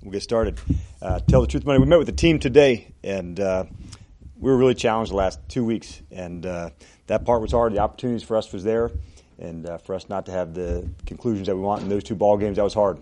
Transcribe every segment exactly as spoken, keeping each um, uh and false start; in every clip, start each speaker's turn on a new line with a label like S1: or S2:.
S1: We'll get started. Uh, tell the truth, money. We met with the team today, and uh, we were really challenged the last two weeks. And uh, that part was hard. The opportunities for us was there, and uh, for us not to have the conclusions that we want in those two ball games, that was hard.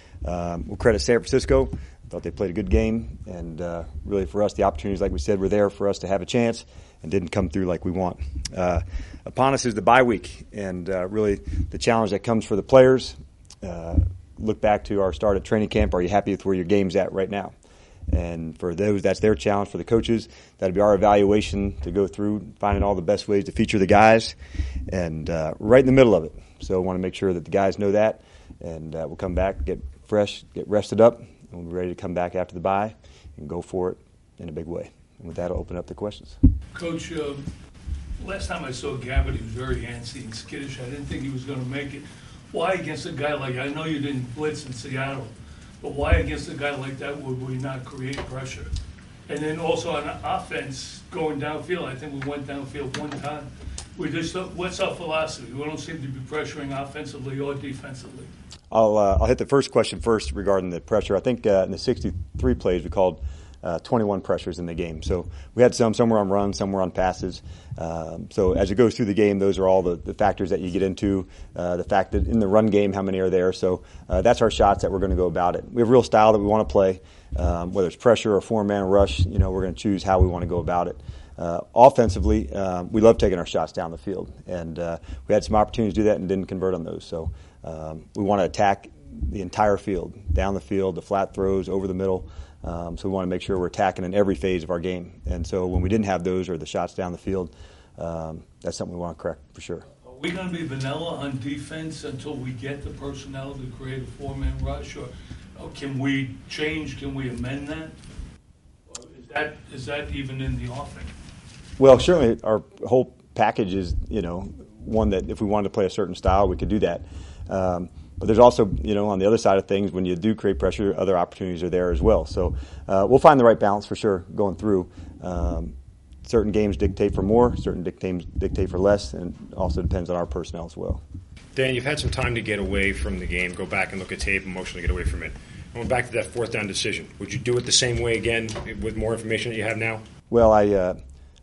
S1: Um, we'll credit San Francisco. I thought they played a good game, and uh, really for us, the opportunities, like we said, were there for us to have a chance and didn't come through like we want. Uh, upon us is the bye week, and uh, really the challenge that comes for the players. Uh, look back to our start at training camp. Are you happy with where your game's at right now? And for those, that's their challenge. For the coaches, that'll be our evaluation to go through, finding all the best ways to feature the guys, and uh, right in the middle of it. So I want to make sure that the guys know that, and uh, we'll come back, get fresh, get rested up, and we'll be ready to come back after the bye and go for it in a big way. And with that, I'll open up the questions.
S2: Coach, uh, last time I saw Gabbard, he was very antsy and skittish. I didn't think he was going to make it. Why against a guy like, I know you didn't blitz in Seattle, but why against a guy like that would we not create pressure? And then also on offense, going downfield, I think we went downfield one time. We just, what's our philosophy? We don't seem to be pressuring offensively or defensively.
S1: I'll uh, I'll hit the first question first regarding the pressure. I think uh, in the sixty-three plays we called uh, twenty-one pressures in the game. So we had some, some were on runs, some were on passes. Um, so as it goes through the game, those are all the, the factors that you get into. Uh, the fact that in the run game, how many are there. So uh, that's our shots that we're going to go about it. We have a real style that we want to play, um, whether it's pressure or four-man rush. You know, we're going to choose how we want to go about it. Uh, offensively, um, we love taking our shots down the field, and uh, we had some opportunities to do that and didn't convert on those. So um, we want to attack the entire field, down the field, the flat throws, over the middle. Um, so we want to make sure we're attacking in every phase of our game. And so when we didn't have those or the shots down the field, um, that's something we want to correct for sure.
S2: Are we going to be vanilla on defense until we get the personnel to create a four-man rush, or, or can we change? Can we amend that? Or is that is that even in the offense?
S1: Well, certainly our whole package is, you know, one that if we wanted to play a certain style, we could do that. Um, but there's also, you know, on the other side of things, when you do create pressure, other opportunities are there as well. So uh, we'll find the right balance for sure going through. Um, certain games dictate for more, certain games dictate for less, and also depends on our personnel as well.
S3: Dan, you've had some time to get away from the game, go back and look at tape, emotionally get away from it. Going back to that fourth down decision, would you do it the same way again with more information that you have now?
S1: Well, I uh,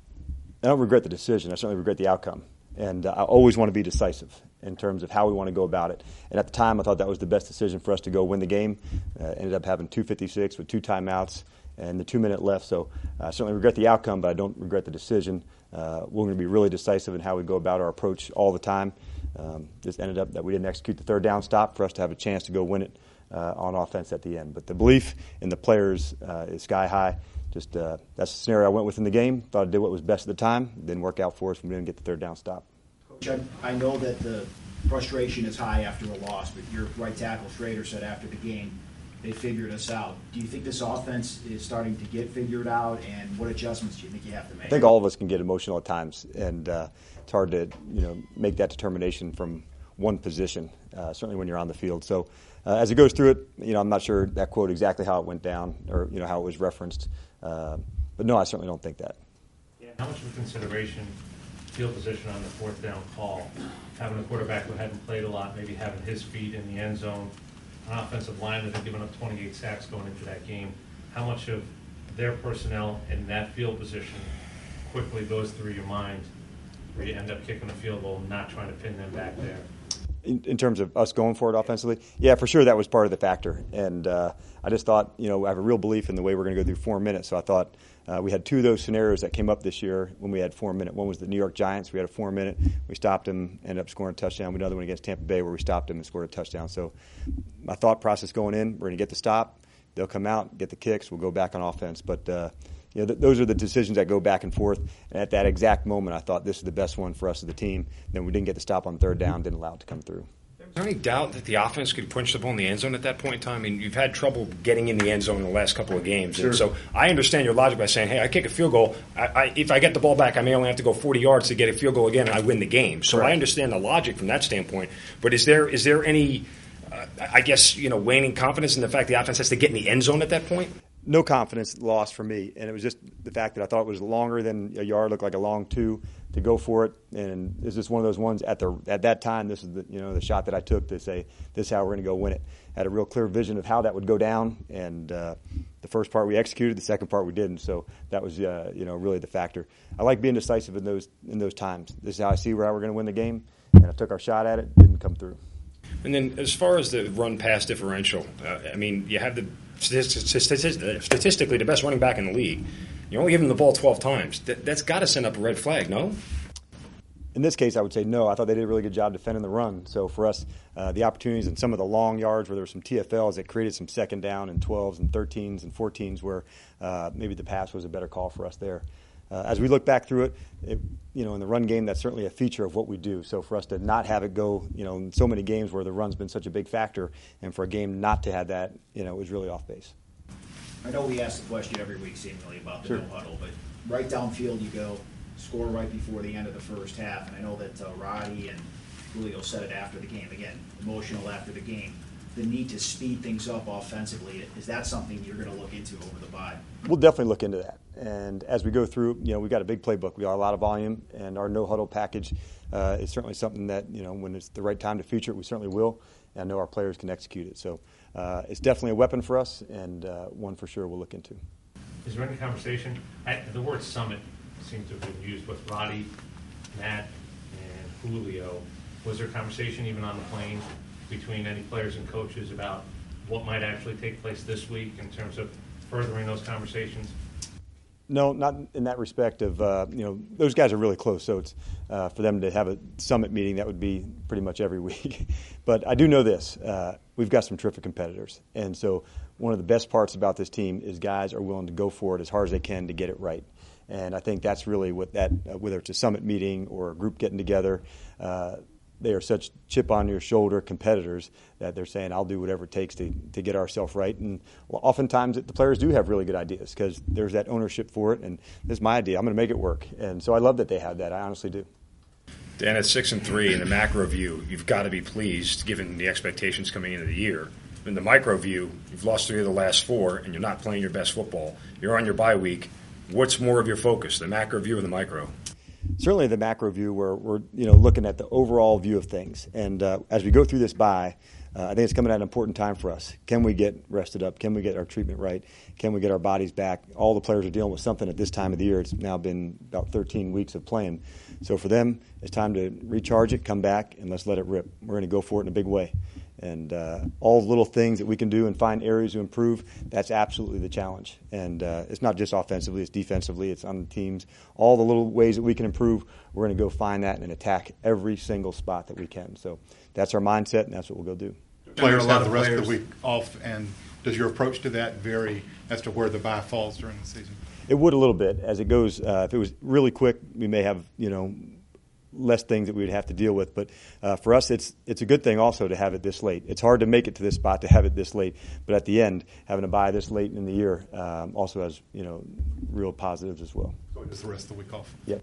S1: I don't regret the decision. I certainly regret the outcome. And uh, I always want to be decisive in terms of how we want to go about it. And at the time, I thought that was the best decision for us to go win the game. Uh, ended up having two fifty-six with two timeouts and the two-minute left. So I certainly regret the outcome, but I don't regret the decision. Uh, we're going to be really decisive in how we go about our approach all the time. Um, just ended up that we didn't execute the third down stop for us to have a chance to go win it uh, on offense at the end. But the belief in the players uh, is sky high. Just uh, that's the scenario I went with in the game. Thought I did what was best at the time. Didn't work out for us. We didn't get the third down stop.
S4: Coach, I, I know that the frustration is high after a loss, but your right tackle Schrader said after the game they figured us out. Do you think this offense is starting to get figured out, and what adjustments do you think you have to make?
S1: I think all of us can get emotional at times, and uh, it's hard to you know make that determination from one position, uh, certainly when you're on the field. So uh, as it goes through it, you know, I'm not sure that quote exactly how it went down or you know how it was referenced. Uh, but no, I certainly don't think that.
S5: Yeah, how much of a consideration field position on the fourth down call, having a quarterback who hadn't played a lot, maybe having his feet in the end zone, an offensive line that had given up twenty-eight sacks going into that game, how much of their personnel in that field position quickly goes through your mind where you end up kicking a field goal, not trying to pin them back there?
S1: In, in terms of us going for it offensively, yeah, for sure that was part of the factor. And uh, I just thought, you know, I have a real belief in the way we're going to go through four minutes. So I thought uh, we had two of those scenarios that came up this year when we had four minute. One was the New York Giants. We had a four minute. We stopped them, ended up scoring a touchdown. We had another one against Tampa Bay where we stopped them and scored a touchdown. So my thought process going in, we're going to get the stop. They'll come out, get the kicks. We'll go back on offense. But uh, you know, th- those are the decisions that go back and forth. And at that exact moment, I thought this is the best one for us as a team. Then we didn't get the stop on third down, didn't allow it to come through.
S3: Is there any doubt that the offense could punch the ball in the end zone at that point in time? I mean, you've had trouble getting in the end zone in the last couple of games.
S1: Sure.
S3: And so I understand your logic by saying, hey, I kick a field goal. I, I, if I get the ball back, I may only have to go forty yards to get a field goal again, and I win the game. So
S1: Correct.
S3: I understand the logic from that standpoint. But is there is there any, uh, I guess, you know, waning confidence in the fact the offense has to get in the end zone at that point?
S1: no confidence lost for me, and it was just the fact that I thought it was longer than a yard, looked like a long two to go for it, and it's just one of those ones at the at that time. This is the you know the shot that I took to say this is how we're going to go win it. Had a real clear vision of how that would go down, and uh, the first part we executed, the second part we didn't. So that was uh, you know really the factor. I like being decisive in those in those times. This is how I see where we're going to win the game, and I took our shot at it, didn't come through.
S3: And then as far as the run-pass differential, uh, I mean, you have the statistically the best running back in the league. You only give him the ball twelve times. That, that's got to send up a red flag, no?
S1: In this case, I would say no. I thought they did a really good job defending the run. So for us, uh, the opportunities and some of the long yards where there were some T F Ls that created some second down and twelves and thirteens and fourteens where uh, maybe the pass was a better call for us there. Uh, as we look back through it, it, you know, in the run game, that's certainly a feature of what we do. So for us to not have it go, you know, in so many games where the run's been such a big factor, and for a game not to have that, you know, it was really off base.
S4: I know we ask the question every week seemingly about the
S1: Sure.
S4: no huddle, but right downfield you go, score right before the end of the first half, and I know that uh, Roddy and Julio said it after the game. Again, emotional after the game. The need to speed things up offensively, is that something you're going to look into over the bye?
S1: We'll definitely look into that. And as we go through, you know, we've got a big playbook. We got a lot of volume, and our no-huddle package uh, is certainly something that, you know, when it's the right time to feature it, we certainly will. And I know our players can execute it. So uh, it's definitely a weapon for us, and uh, one for sure we'll look into.
S5: Is there any conversation, I, the word summit seems to have been used with Roddy, Matt, and Julio. Was there conversation even on the plane between any players and coaches about what might actually take place this week in terms of furthering those conversations?
S1: No, not in that respect of, uh, you know, those guys are really close, so it's uh, for them to have a summit meeting, that would be pretty much every week. But I do know this, uh, we've got some terrific competitors, and so one of the best parts about this team is guys are willing to go for it as hard as they can to get it right. And I think that's really what that, uh, whether it's a summit meeting or a group getting together, uh, they are such chip on your shoulder competitors that they're saying, I'll do whatever it takes to, to get ourselves right. And well, oftentimes the players do have really good ideas because there's that ownership for it. And this is my idea. I'm going to make it work. And so I love that they have that. I honestly do.
S3: Dan, at six and three in the macro view, you've got to be pleased given the expectations coming into the year. In the micro view, you've lost three of the last four, and you're not playing your best football. You're on your bye week. What's more of your focus, the macro view or the micro?
S1: Certainly the macro view, where we're you know looking at the overall view of things. And uh, as we go through this bye, uh, I think it's coming at an important time for us. Can we get rested up? Can we get our treatment right? Can we get our bodies back? All the players are dealing with something at this time of the year. It's now been about thirteen weeks of playing. So for them, it's time to recharge it, come back, and let's let it rip. We're going to go for it in a big way. And uh, all the little things that we can do and find areas to improve, that's absolutely the challenge. And uh, it's not just offensively, it's defensively, it's on the teams. All the little ways that we can improve, we're going to go find that and attack every single spot that we can. So that's our mindset, and that's what we'll go do.
S6: Players
S7: a lot
S6: have the
S7: of
S6: rest of the
S7: players-
S6: week off, and does your approach to that vary as to where the bye falls during the season?
S1: It would a little bit as it goes. Uh, if it was really quick, we may have, you know, less things that we would have to deal with. But uh, for us, it's it's a good thing also to have it this late. It's hard to make it to this spot to have it this late. But at the end, having a bye this late in the year um, also has, you know, real positives as well.
S6: So just the rest of the week off.
S1: Yep.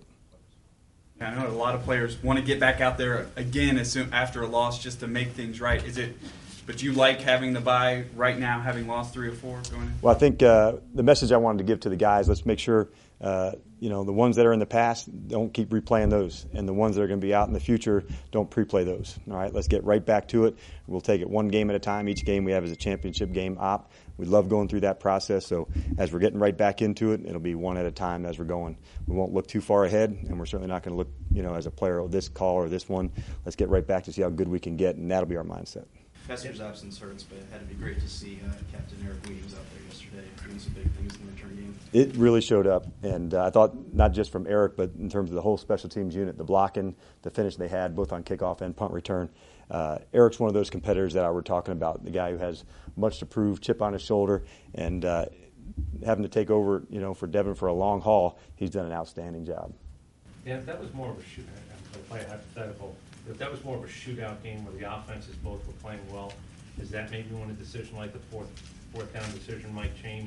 S7: I know a lot of players want to get back out there again as soon after a loss just to make things right. Is it? But you like having the bye right now, having lost three or four going in?
S1: Well, I think uh, the message I wanted to give to the guys, let's make sure, uh, you know, the ones that are in the past, don't keep replaying those. And the ones that are going to be out in the future, don't pre-play those. All right, let's get right back to it. We'll take it one game at a time. Each game we have is a championship game op. We love going through that process. So as we're getting right back into it, it'll be one at a time as we're going. We won't look too far ahead, and we're certainly not going to look, you know, as a player, oh, this call or this one. Let's get right back to see how good we can get, and that'll be our mindset.
S8: Fesker's absence hurts, but it had to be great to see uh, Captain Eric Williams out there yesterday doing some big things in the return game.
S1: It really showed up, and uh, I thought not just from Eric, but in terms of the whole special teams unit, the blocking, the finish they had, both on kickoff and punt return. Uh, Eric's one of those competitors that I were talking about, the guy who has much to prove, chip on his shoulder, and uh, having to take over, you know, for Devin for a long haul, he's done an outstanding job.
S5: Yeah, if that was more of a shoot, I'll play a hypothetical. If that was more of a shootout game where the offenses both were playing well, is that maybe when a decision like the fourth fourth down decision might change?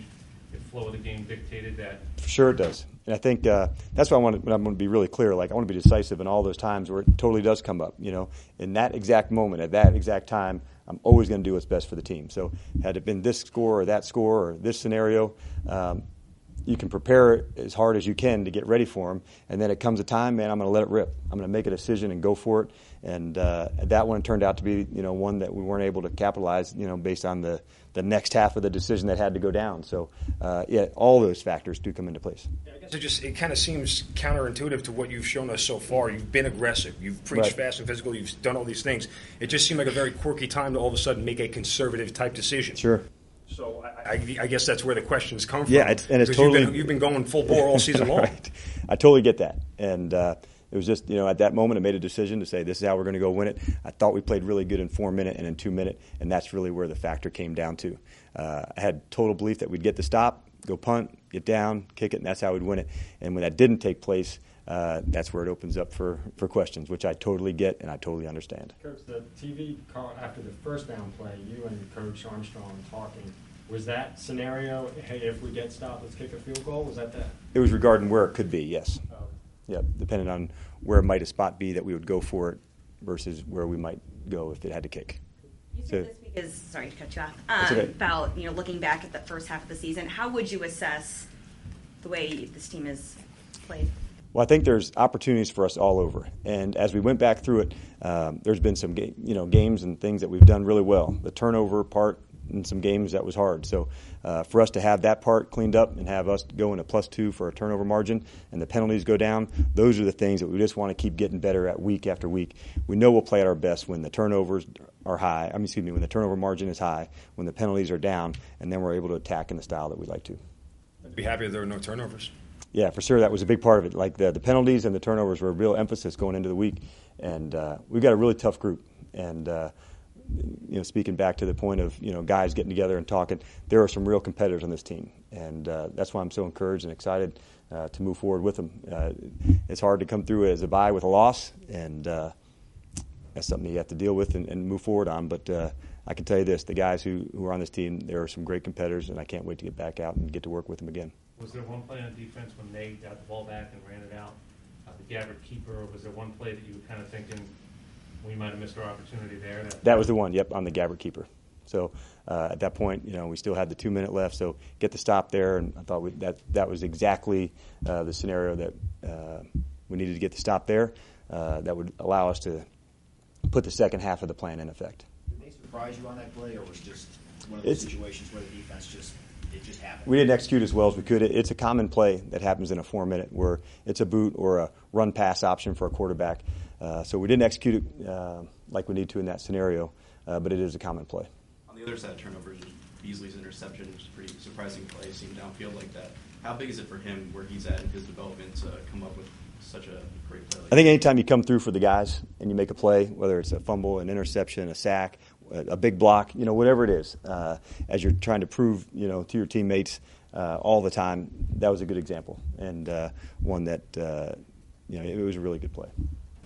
S5: if flow of the game dictated that?
S1: For sure it does. And I think uh, that's why I want to, I'm going to be really clear. Like, I want to be decisive in all those times where it totally does come up. You know, in that exact moment, at that exact time, I'm always going to do what's best for the team. So had it been this score or that score or this scenario, um, you can prepare as hard as you can to get ready for them. And then it comes a time, man, I'm going to let it rip. I'm going to make a decision and go for it. And uh, that one turned out to be, you know, one that we weren't able to capitalize, you know, based on the, the next half of the decision that had to go down. So, uh, yeah, all those factors do come into place.
S3: I guess it just it kind of seems counterintuitive to what you've shown us so far. You've been aggressive. You've preached
S1: Right.
S3: fast and physical. You've done all these things. It just seemed like a very quirky time to all of a sudden make a conservative type decision.
S1: Sure.
S3: So I, I, I guess that's where the questions come from.
S1: Yeah, it's, and it's
S3: Because
S1: totally
S3: you've been, you've been going full bore all season long.
S1: Right. I totally get that, and uh, it was just, you know, at that moment I made a decision to say this is how we're going to go win it. I thought we played really good in four minute and in two minute, and that's really where the factor came down to. Uh, I had total belief that we'd get the stop, go punt, get down, kick it, and that's how we'd win it. And when that didn't take place, uh, that's where it opens up for, for questions, which I totally get and I totally understand.
S9: Coach, the T V call after the first down play, you and Coach Armstrong talking, was that scenario, hey, if we get stopped, let's kick a field goal? Was that that?
S1: It was regarding where it could be, yes.
S9: Oh,
S1: Yeah, depending on where might a spot be that we would go for it versus where we might go if it had to kick.
S10: You
S1: So-
S10: said this week is, sorry to cut you off,
S1: That's
S10: um,
S1: okay.
S10: about, you know, looking back at the first half of the season, how would you assess the way this team has played?
S1: Well, I think there's opportunities for us all over, and as we went back through it, um, there's been some ga- you know games and things that we've done really well. The turnover part in some games that was hard. So uh, for us to have that part cleaned up and have us go in a plus two for a turnover margin and the penalties go down, those are the things that we just want to keep getting better at week after week. We know we'll play at our best when the turnovers are high. I mean, excuse me, when the turnover margin is high, when the penalties are down, and then we're able to attack in the style that we like to.
S3: I'd be happy if there were no turnovers.
S1: Yeah, for sure, that was a big part of it. Like the, the penalties and the turnovers were a real emphasis going into the week, and uh, we've got a really tough group. And uh, you know, speaking back to the point of you know guys getting together and talking, there are some real competitors on this team, and uh, that's why I'm so encouraged and excited uh, to move forward with them. Uh, it's hard to come through as a bye with a loss, and uh, that's something you have to deal with and, and move forward on. But uh, I can tell you this: the guys who, who are on this team, there are some great competitors, and I can't wait to get back out and get to work with them again.
S5: Was there one play on defense when they got the ball back and ran it out, uh, the Gabbard keeper, or was there one play that you were kind of thinking we might have missed our opportunity there? To
S1: That was the one, yep, on the Gabbard keeper. So uh, at that point, you know, we still had the two minute left, so get the stop there, and I thought we, that that was exactly uh, the scenario that uh, we needed to get the stop there. Uh, that would allow us to put the second half of the plan in effect.
S4: Did they surprise you on that play, or was it just one of those
S1: It's-
S4: situations where the defense just, it just happened?
S1: We didn't execute as well as we could. It, it's a common play that happens in a four minute where it's a boot or a run pass option for a quarterback. Uh, so we didn't execute it uh, like we need to in that scenario, uh, but it is a common play.
S8: On the other side of turnovers, Beasley's interception was a pretty surprising play, seemed downfield like that. How big is it for him where he's at in his development to come up with such a great play? Like
S1: I think anytime you come through for the guys and you make a play, whether it's a fumble, an interception, a sack, a, a big block, you know, whatever it is, uh, as you're trying to prove, you know, to your teammates uh, all the time, that was a good example and uh, one that, uh, you know, it was a really good play.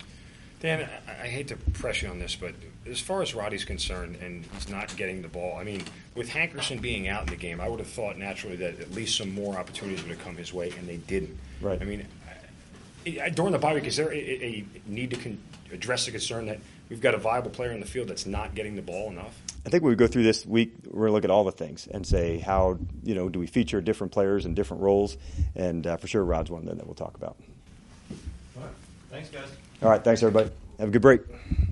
S3: Dan, I, I hate to press you on this, but as far as Roddy's concerned and he's not getting the ball, I mean, with Hankerson being out in the game, I would have thought naturally that at least some more opportunities would have come his way, and they didn't.
S1: Right.
S3: I mean, I- during the bye week, is there a, a need to con- address the concern that we've got a viable player in the field that's not getting the ball enough?
S1: I think when we go through this week, we're going to look at all the things and say how, you know, do we feature different players in different roles? And uh, for sure, Rod's one that we'll talk about.
S5: All right. Thanks, guys.
S1: All right, thanks, everybody. Have a good break.